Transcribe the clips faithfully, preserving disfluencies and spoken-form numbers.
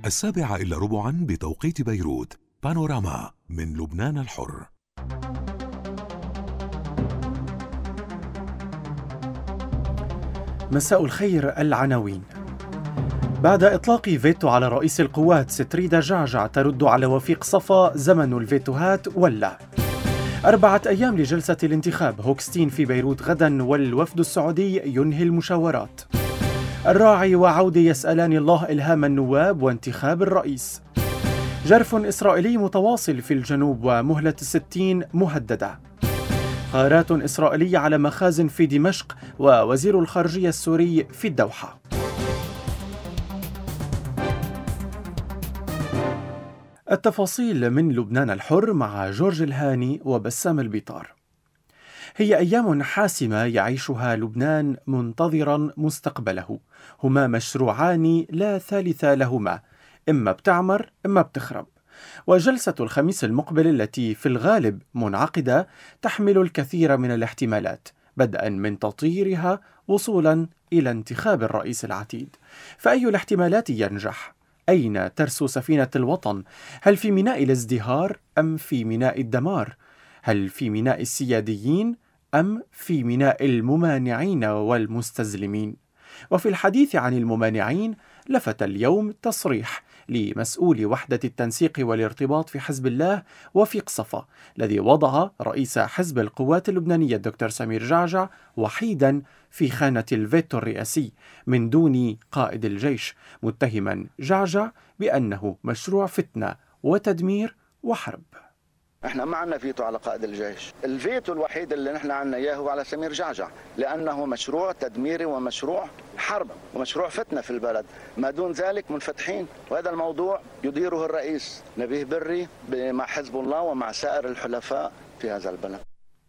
السابعة إلا ربعا بتوقيت بيروت. بانوراما من لبنان الحر. مساء الخير. العناوين: بعد إطلاق فيتو على رئيس القوات، ستريدا جعجع ترد على وفيق صفا: زمن الفيتوهات ولا. أربعة أيام لجلسة الانتخاب، هوكستين في بيروت غدا والوفد السعودي ينهي المشاورات. الراعي وعودة يسألان الله إلهام النواب وانتخاب الرئيس. جرف إسرائيلي متواصل في الجنوب ومهلة الستين مهددة. غارات إسرائيلية على مخازن في دمشق ووزير الخارجية السوري في الدوحة. التفاصيل من لبنان الحر مع جورج الهاني وبسام البيطار. هي أيام حاسمة يعيشها لبنان منتظرا مستقبله. هما مشروعان لا ثالث لهما، إما بتعمر إما بتخرب. وجلسة الخميس المقبل التي في الغالب منعقدة تحمل الكثير من الاحتمالات، بدءا من تطييرها وصولا إلى انتخاب الرئيس العتيد. فأي الاحتمالات ينجح؟ أين ترسو سفينة الوطن؟ هل في ميناء الازدهار أم في ميناء الدمار؟ هل في ميناء السياديين أم في ميناء الممانعين والمستزلمين؟ وفي الحديث عن الممانعين لفت اليوم تصريح لمسؤول وحدة التنسيق والارتباط في حزب الله وفيق صفا، الذي وضع رئيس حزب القوات اللبنانية الدكتور سمير جعجع وحيدا في خانة الفيتو الرئاسي من دون قائد الجيش، متهما جعجع بأنه مشروع فتنة وتدمير وحرب. احنا ما عندنا فيتو على قائد الجيش، الفيتو الوحيد اللي نحن عندنا اياه هو على سمير جعجع، لانه مشروع تدميري ومشروع حرب ومشروع فتنه في البلد. ما دون ذلك منفتحين، وهذا الموضوع يديره الرئيس نبيه بري مع حزب الله ومع سائر الحلفاء في هذا البلد.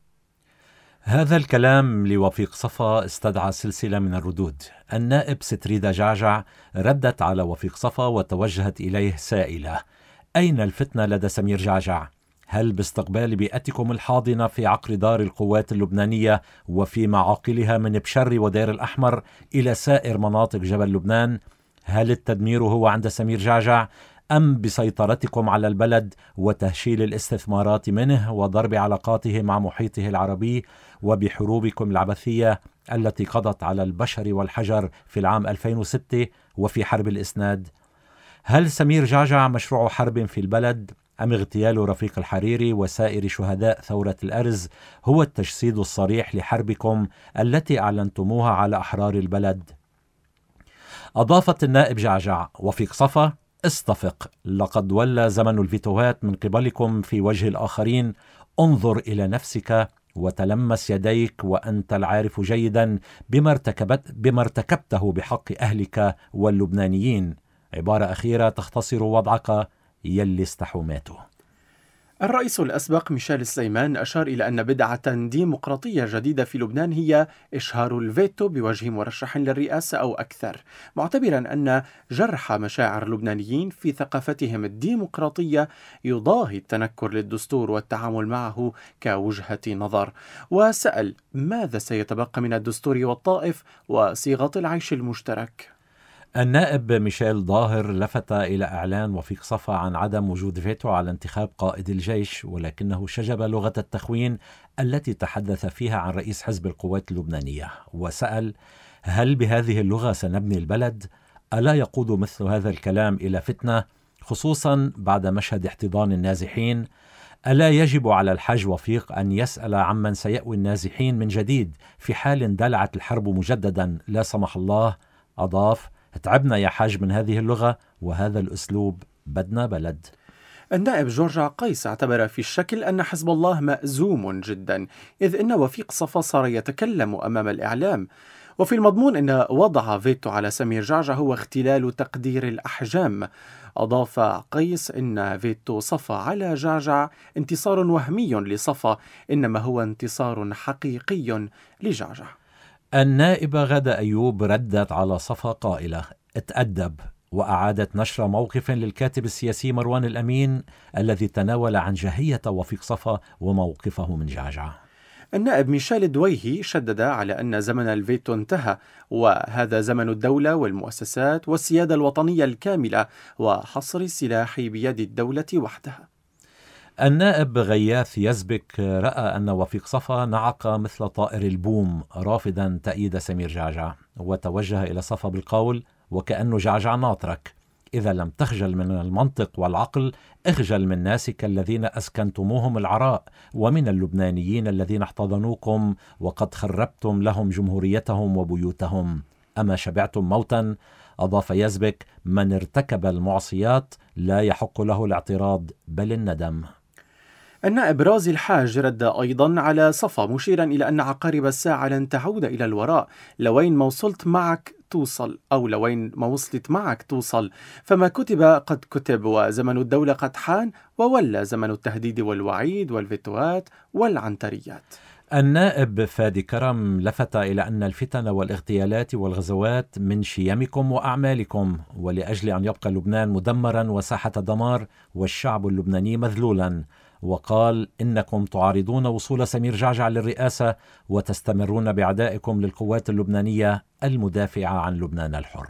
هذا الكلام لوفيق صفا استدعى سلسلة من الردود. النائب ستريدا جعجع ردت على وفيق صفا وتوجهت إليه سائلة: أين الفتنة لدى سمير جعجع؟ هل باستقبال بيئتكم الحاضنة في عقر دار القوات اللبنانية وفي معاقلها من بشر ودير الأحمر إلى سائر مناطق جبل لبنان؟ هل التدمير هو عند سمير جعجع أم بسيطرتكم على البلد وتهشيل الاستثمارات منه وضرب علاقاته مع محيطه العربي وبحروبكم العبثية التي قضت على البشر والحجر في العام ألفين وستة وفي حرب الإسناد؟ هل سمير جعجع مشروع حرب في البلد أم اغتيال رفيق الحريري وسائر شهداء ثورة الأرز هو التجسيد الصريح لحربكم التي أعلنتموها على أحرار البلد؟ أضافت النائب جعجع: وفيق صفا، استفق، لقد ولى زمن الفيتوهات من قبلكم في وجه الآخرين. انظر إلى نفسك وتلمس يديك وأنت العارف جيدا بما ارتكبت بما ارتكبته بحق أهلك واللبنانيين. عبارة أخيرة تختصر وضعك يلي استحوماته. الرئيس الأسبق ميشيل سليمان أشار إلى أن بدعة ديمقراطية جديدة في لبنان هي إشهار الفيتو بوجه مرشح للرئاسة أو أكثر، معتبرا أن جرح مشاعر اللبنانيين في ثقافتهم الديمقراطية يضاهي التنكر للدستور والتعامل معه كوجهة نظر. وسأل: ماذا سيتبقى من الدستور والطائف وصيغة العيش المشترك؟ النائب ميشيل ظاهر لفت إلى إعلان وفيق صفا عن عدم وجود فيتو على انتخاب قائد الجيش، ولكنه شجب لغة التخوين التي تحدث فيها عن رئيس حزب القوات اللبنانية، وسأل: هل بهذه اللغة سنبني البلد؟ ألا يقود مثل هذا الكلام إلى فتنة، خصوصا بعد مشهد احتضان النازحين؟ ألا يجب على الحاج وفيق أن يسأل عمن سيأوي النازحين من جديد في حال اندلعت الحرب مجددا لا سمح الله؟ أضاف: تعبنا يا حاج من هذه اللغة وهذا الأسلوب، بدنا بلد. النائب جورج قيس اعتبر في الشكل أن حزب الله مأزوم جدا، إذ إن وفيق صفا صار يتكلم أمام الإعلام، وفي المضمون أن وضع فيتو على سمير جعجع هو اختلال تقدير الأحجام. أضاف قيس إن فيتو صفا على جعجع انتصار وهمي لصفا، إنما هو انتصار حقيقي لجعجع. النائبة غادة أيوب ردت على صفا قائلة: اتأدب، وأعادت نشر موقف للكاتب السياسي مروان الأمين الذي تناول عن جهية وفيق صفا وموقفه من جعجع. النائب ميشيل دويهي شدد على أن زمن الفيتو انتهى، وهذا زمن الدولة والمؤسسات والسيادة الوطنية الكاملة وحصر السلاح بيد الدولة وحدها. النائب غياث يزبك رأى أن وفيق صفا نعق مثل طائر البوم رافضا تأييد سمير جعجع، وتوجه إلى صفا بالقول: وكأنه جعجع ناطرك، إذا لم تخجل من المنطق والعقل اخجل من ناسك الذين أسكنتموهم العراء، ومن اللبنانيين الذين احتضنوكم وقد خربتم لهم جمهوريتهم وبيوتهم. أما شبعتم موتا؟ أضاف يزبك: من ارتكب المعصيات لا يحق له الاعتراض بل الندم. النائب رازي الحاج رد أيضا على صفا مشيرا إلى أن عقارب الساعة لن تعود إلى الوراء، لوين ما وصلت معك توصل، أو لوين ما وصلت معك توصل، فما كتب قد كتب، وزمن الدولة قد حان، وولى زمن التهديد والوعيد والفتوات والعنتريات. النائب فادي كرم لفت إلى أن الفتن والاغتيالات والغزوات من شيمكم وأعمالكم، ولأجل أن يبقى لبنان مدمرا وساحة دمار والشعب اللبناني مذلولا، وقال: إنكم تعارضون وصول سمير جعجع للرئاسة وتستمرون بعدائكم للقوات اللبنانية المدافعة عن لبنان الحر.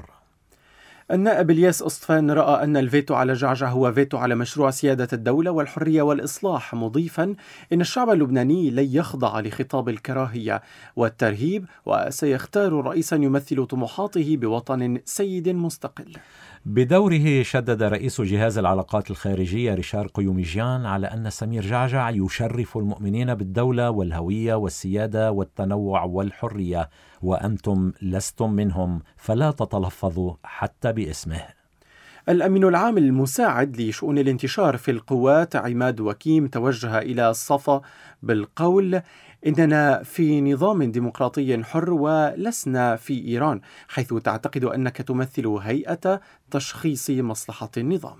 النائب الياس أصطفان رأى أن الفيتو على جعجع هو فيتو على مشروع سيادة الدولة والحرية والإصلاح، مضيفا إن الشعب اللبناني لن يخضع لخطاب الكراهية والترهيب، وسيختار رئيسا يمثل طموحاته بوطن سيد مستقل. بدوره شدد رئيس جهاز العلاقات الخارجية ريشار قيوميجيان على أن سمير جعجع يشرف المؤمنين بالدولة والهوية والسيادة والتنوع والحرية، وأنتم لستم منهم، فلا تتلفظوا حتى باسمه. الأمين العام المساعد لشؤون الانتشار في القوات عماد وكيم توجه إلى صفا بالقول: إننا في نظام ديمقراطي حر ولسنا في إيران، حيث تعتقد أنك تمثل هيئة تشخيص مصلحة النظام.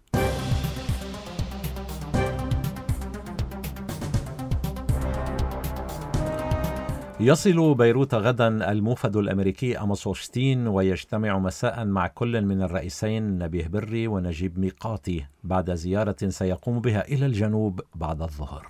يصل بيروت غدا الموفد الأمريكي أموس هوشستين، ويجتمع مساء مع كل من الرئيسين نبيه بري ونجيب ميقاتي بعد زيارة سيقوم بها إلى الجنوب بعد الظهر.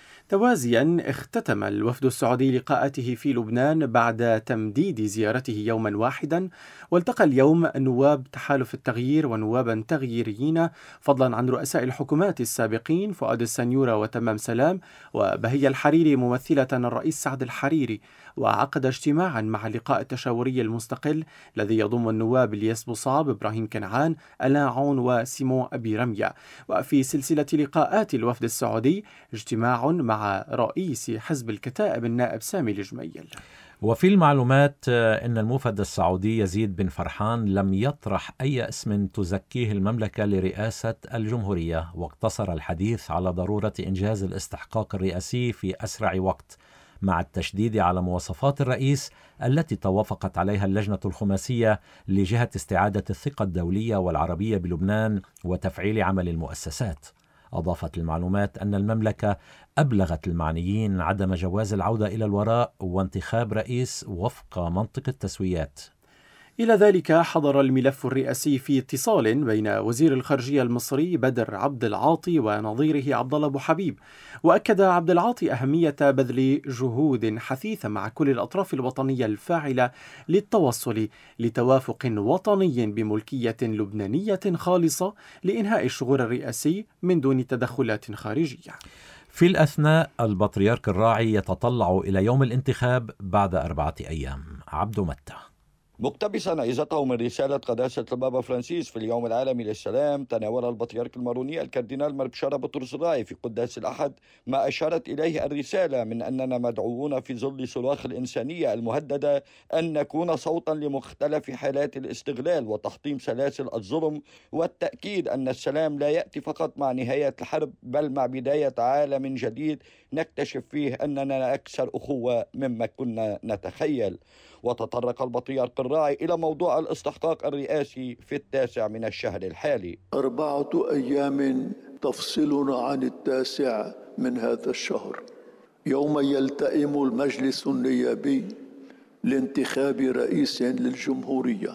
توازيا اختتم الوفد السعودي لقاءاته في لبنان بعد تمديد زيارته يوما واحدا، والتقى اليوم نواب تحالف التغيير ونوابا تغييريين، فضلا عن رؤساء الحكومات السابقين فؤاد السنيورة وتمام سلام وبهية الحريري ممثلة الرئيس سعد الحريري، وعقد اجتماعا مع اللقاء التشاوري المستقل الذي يضم النواب الياس بوصاب، إبراهيم كنعان، ألان عون وسيمون أبي رمية. وفي سلسلة لقاءات الوفد السعودي اجتماع مع رئيس حزب الكتائب النائب سامي الجميل. وفي المعلومات أن الموفد السعودي يزيد بن فرحان لم يطرح أي اسم تزكيه المملكة لرئاسة الجمهورية، واقتصر الحديث على ضرورة إنجاز الاستحقاق الرئاسي في أسرع وقت، مع التشديد على مواصفات الرئيس التي توافقت عليها اللجنة الخماسية لجهة استعادة الثقة الدولية والعربية بلبنان وتفعيل عمل المؤسسات. أضافت المعلومات أن المملكة أبلغت المعنيين عدم جواز العودة إلى الوراء وانتخاب رئيس وفق منطق التسويات. إلى ذلك حضر الملف الرئاسي في اتصال بين وزير الخارجية المصري بدر عبد العاطي ونظيره عبد الله أبو حبيب، وأكد عبد العاطي أهمية بذل جهود حثيثة مع كل الأطراف الوطنية الفاعلة للتوصل لتوافق وطني بملكية لبنانية خالصة لإنهاء الشغور الرئاسي من دون تدخلات خارجية. في الأثناء البطريرك الراعي يتطلع إلى يوم الانتخاب بعد أربعة أيام. عبد متى. مقتبسا عظته من رسالة قداسة البابا فرانسيس في اليوم العالمي للسلام، تناول البطريرك الماروني الكاردينال مربشارة بطرس الراعي في قداس الأحد ما أشارت إليه الرسالة من أننا مدعوون في ظل صراخ الإنسانية المهددة أن نكون صوتا لمختلف حالات الاستغلال وتحطيم سلاسل الظلم، والتأكيد أن السلام لا يأتي فقط مع نهاية الحرب بل مع بداية عالم جديد نكتشف فيه أننا أكثر أخوة مما كنا نتخيل. وتطرق البطريرك الراعي إلى موضوع الاستحقاق الرئاسي في التاسع من الشهر الحالي. أربعة أيام تفصلنا عن التاسع من هذا الشهر، يوم يلتئم المجلس النيابي لانتخاب رئيس للجمهورية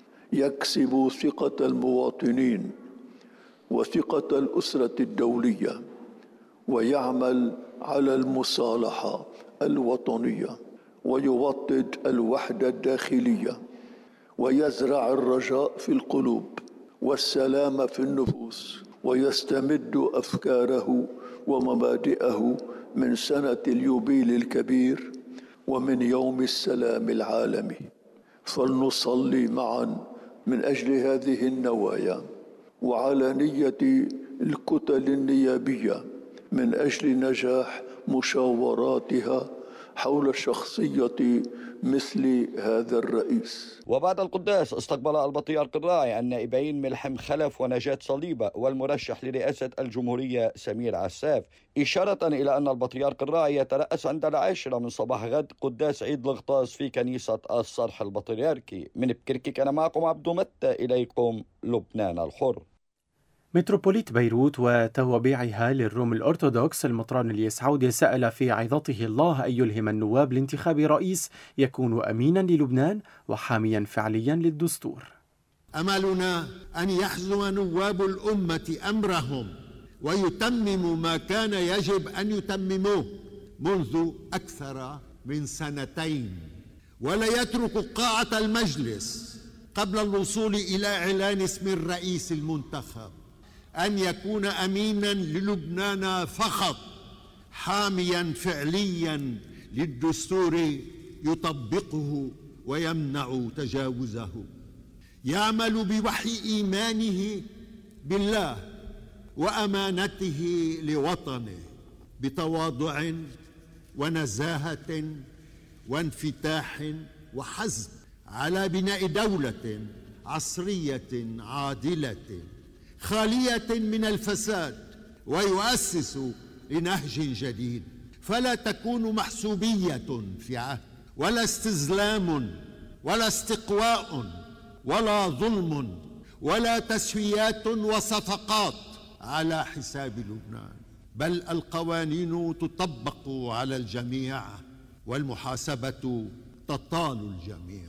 يكسب ثقة المواطنين وثقة الأسرة الدولية ويعمل على المصالحة الوطنية ويوطد الوحدة الداخلية ويزرع الرجاء في القلوب والسلام في النفوس ويستمد أفكاره ومبادئه من سنة اليوبيل الكبير ومن يوم السلام العالمي. فلنصلي معا من أجل هذه النوايا وعلى نية الكتل النيابية من أجل نجاح مشاوراتها حول شخصية مثل هذا الرئيس. وبعد القداس استقبل البطريرك الراعي النائبين ملحم خلف ونجاة صليبة والمرشح لرئاسة الجمهورية سمير عساف، إشارة إلى أن البطريرك الراعي يترأس عند العاشرة من صباح غد قداس عيد الغطاس في كنيسة الصرح البطريركي. من بكركي كان معكم عبدو متى، إليكم لبنان الحر. متروبوليت بيروت وتوابعها للروم الأرثوذكس المطران اليسعودي سأل في عظته الله أن يلهم النواب لانتخاب رئيس يكون أمينا للبنان وحاميا فعليا للدستور. أملنا أن يحزم نواب الأمة أمرهم ويتمموا ما كان يجب أن يتمموه منذ أكثر من سنتين، ولا يترك قاعة المجلس قبل الوصول إلى إعلان اسم الرئيس المنتخب أن يكون أمينا للبنان فقط، حاميا فعليا للدستور يطبقه ويمنع تجاوزه، يعمل بوحي إيمانه بالله وأمانته لوطنه بتواضع ونزاهة وانفتاح وحزم على بناء دولة عصرية عادلة خالية من الفساد، ويؤسس لنهج جديد فلا تكون محسوبية في عهد ولا استزلام ولا استقواء ولا ظلم ولا تسويات وصفقات على حساب لبنان، بل القوانين تطبق على الجميع والمحاسبة تطال الجميع.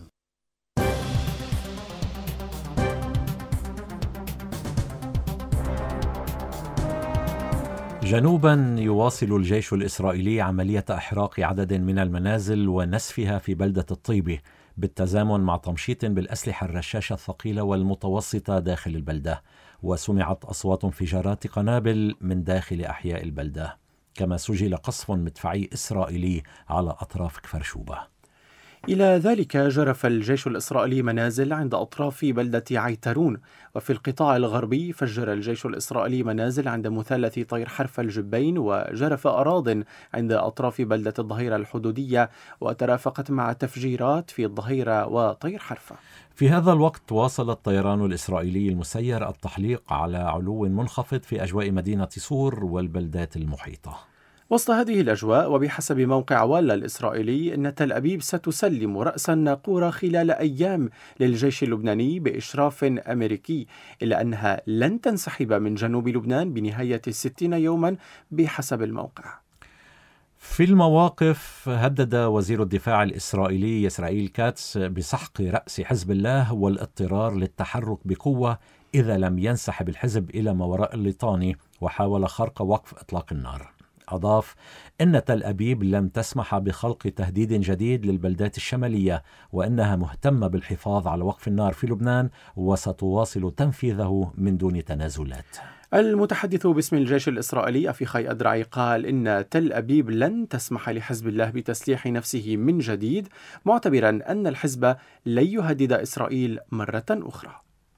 جنوبا يواصل الجيش الإسرائيلي عملية إحراق عدد من المنازل ونسفها في بلدة الطيبة بالتزامن مع تمشيط بالأسلحة الرشاشة الثقيلة والمتوسطة داخل البلدة، وسمعت أصوات انفجارات قنابل من داخل أحياء البلدة، كما سجل قصف مدفعي إسرائيلي على أطراف كفر شوبة. إلى ذلك جرف الجيش الإسرائيلي منازل عند أطراف بلدة عيترون، وفي القطاع الغربي فجر الجيش الإسرائيلي منازل عند مثلث طير حرف الجبين، وجرف أراضٍ عند أطراف بلدة الظهيرة الحدودية، وترافقت مع تفجيرات في الظهيرة وطير حرفة. في هذا الوقت واصل الطيران الإسرائيلي المسير التحليق على علو منخفض في أجواء مدينة صور والبلدات المحيطة. وسط هذه الأجواء وبحسب موقع والا الإسرائيلي أن تل أبيب ستسلم رأس الناقورة خلال أيام للجيش اللبناني بإشراف أمريكي، إلا أنها لن تنسحب من جنوب لبنان بنهاية الستين يوما بحسب الموقع. في المواقف هدد وزير الدفاع الإسرائيلي إسرائيل كاتس بسحق رأس حزب الله والاضطرار للتحرك بقوة إذا لم ينسحب الحزب إلى ما وراء الليطاني، وحاول خرق وقف إطلاق النار. أضاف إن تل أبيب لم تسمح بخلق تهديد جديد للبلدات الشمالية، وإنها مهتمة بالحفاظ على وقف النار في لبنان وستواصل تنفيذه من دون تنازلات. المتحدث باسم الجيش الإسرائيلي أفيخاي أدرعي قال إن تل أبيب لن تسمح لحزب الله بتسليح نفسه من جديد، معتبرا أن الحزب لن يهدد إسرائيل مرة أخرى.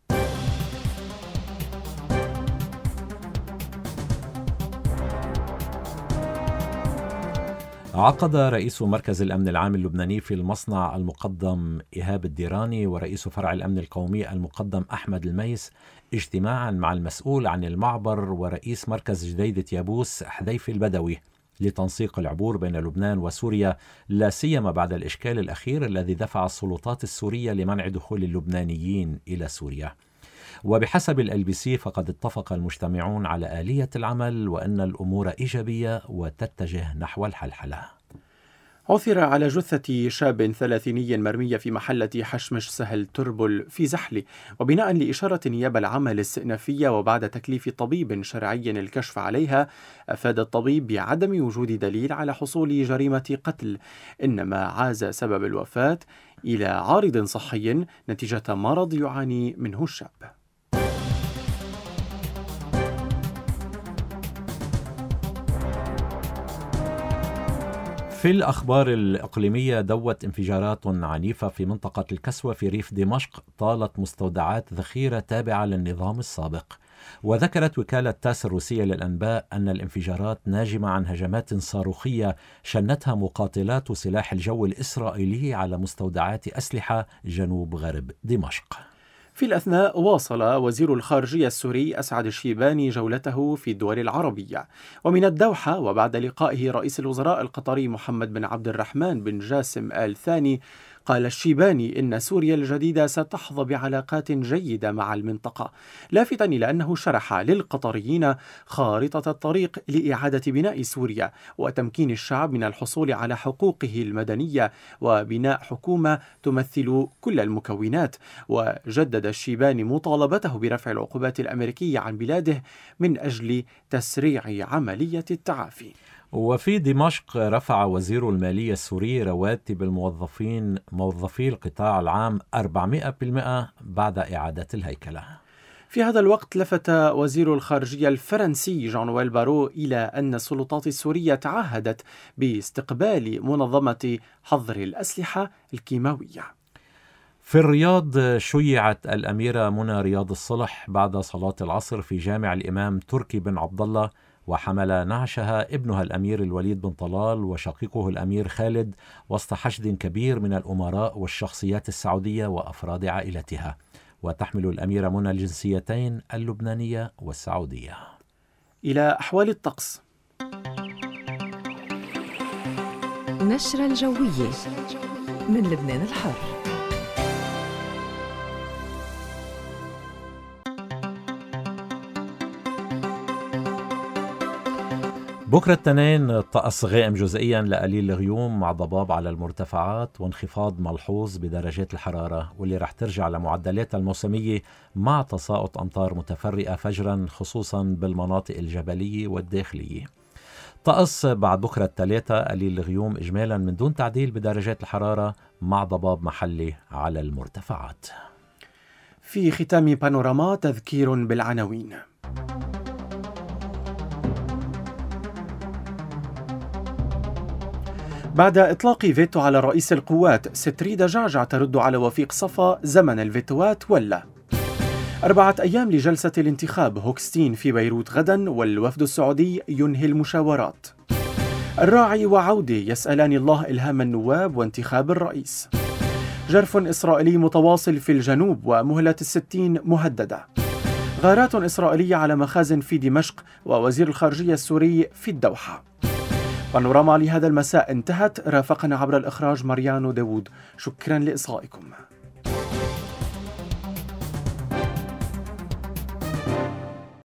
عقد رئيس مركز الأمن العام اللبناني في المصنع المقدم إيهاب الديراني ورئيس فرع الأمن القومي المقدم أحمد الميس اجتماعا مع المسؤول عن المعبر ورئيس مركز جديدة يابوس حذيفي البدوي لتنسيق العبور بين لبنان وسوريا، لا سيما بعد الإشكال الأخير الذي دفع السلطات السورية لمنع دخول اللبنانيين إلى سوريا. وبحسب ال بي سي فقد اتفق المجتمعون على آلية العمل وأن الأمور إيجابية وتتجه نحو الحلحلة. عثر على جثة شاب ثلاثيني مرمية في محلة حشمش سهل تربل في زحلي، وبناء لإشارة النيابة العامة الاستئنافية وبعد تكليف طبيب شرعي الكشف عليها، أفاد الطبيب بعدم وجود دليل على حصول جريمة قتل، إنما عاز سبب الوفاة إلى عارض صحي نتيجة مرض يعاني منه الشاب. في الأخبار الإقليمية، دوت انفجارات عنيفة في منطقة الكسوة في ريف دمشق طالت مستودعات ذخيرة تابعة للنظام السابق. وذكرت وكالة تاس الروسية للأنباء أن الانفجارات ناجمة عن هجمات صاروخية شنتها مقاتلات سلاح الجو الإسرائيلي على مستودعات أسلحة جنوب غرب دمشق. في الأثناء، واصل وزير الخارجية السوري أسعد الشيباني جولته في الدول العربية، ومن الدوحة وبعد لقائه رئيس الوزراء القطري محمد بن عبد الرحمن بن جاسم آل ثاني، قال الشيباني إن سوريا الجديدة ستحظى بعلاقات جيدة مع المنطقة، لافتا إلى أنه شرح للقطريين خارطة الطريق لإعادة بناء سوريا وتمكين الشعب من الحصول على حقوقه المدنية وبناء حكومة تمثل كل المكونات. وجدد الشيباني مطالبته برفع العقوبات الأمريكية عن بلاده من أجل تسريع عملية التعافي. وفي دمشق، رفع وزير المالية السوري رواتب الموظفين موظفي القطاع العام أربعمائة بالمئة بعد إعادة الهيكلة. في هذا الوقت، لفت وزير الخارجية الفرنسي جان نويل بارو إلى أن السلطات السورية تعهدت باستقبال منظمة حظر الأسلحة الكيماوية. في الرياض، شيعت الأميرة منى رياض الصلح بعد صلاة العصر في جامع الإمام تركي بن عبد الله، وحمل نعشها ابنها الأمير الوليد بن طلال وشقيقه الأمير خالد وسط حشد كبير من الأمراء والشخصيات السعودية وأفراد عائلتها. وتحمل الأميرة منى الجنسيتين اللبنانية والسعودية. إلى أحوال الطقس. نشرة الجوية من لبنان الحر. بكرة الاثنين الطقس غائم جزئيا لقليل الغيوم مع ضباب على المرتفعات وانخفاض ملحوظ بدرجات الحرارة، واللي رح ترجع لمعدلاتها الموسمية مع تساقط أمطار متفرقة فجرا خصوصا بالمناطق الجبلية والداخلية. طقس بعد بكرة الثلاثة قليل الغيوم إجمالا من دون تعديل بدرجات الحرارة مع ضباب محلي على المرتفعات. في ختام بانوراما تذكير بالعناوين. بعد إطلاق فيتو على رئيس القوات، ستريدا جعجع ترد على وفيق صفا زمن الفيتوات ولا. أربعة أيام لجلسة الانتخاب، هوكستين في بيروت غدا والوفد السعودي ينهي المشاورات. الراعي وعودة يسألان الله إلهام النواب وانتخاب الرئيس. جرف إسرائيلي متواصل في الجنوب ومهلة الستين مهددة. غارات إسرائيلية على مخازن في دمشق ووزير الخارجية السوري في الدوحة. بانوراما لهذا المساء انتهت. رافقنا عبر الإخراج مريانو داوود. شكرا لإصغائكم.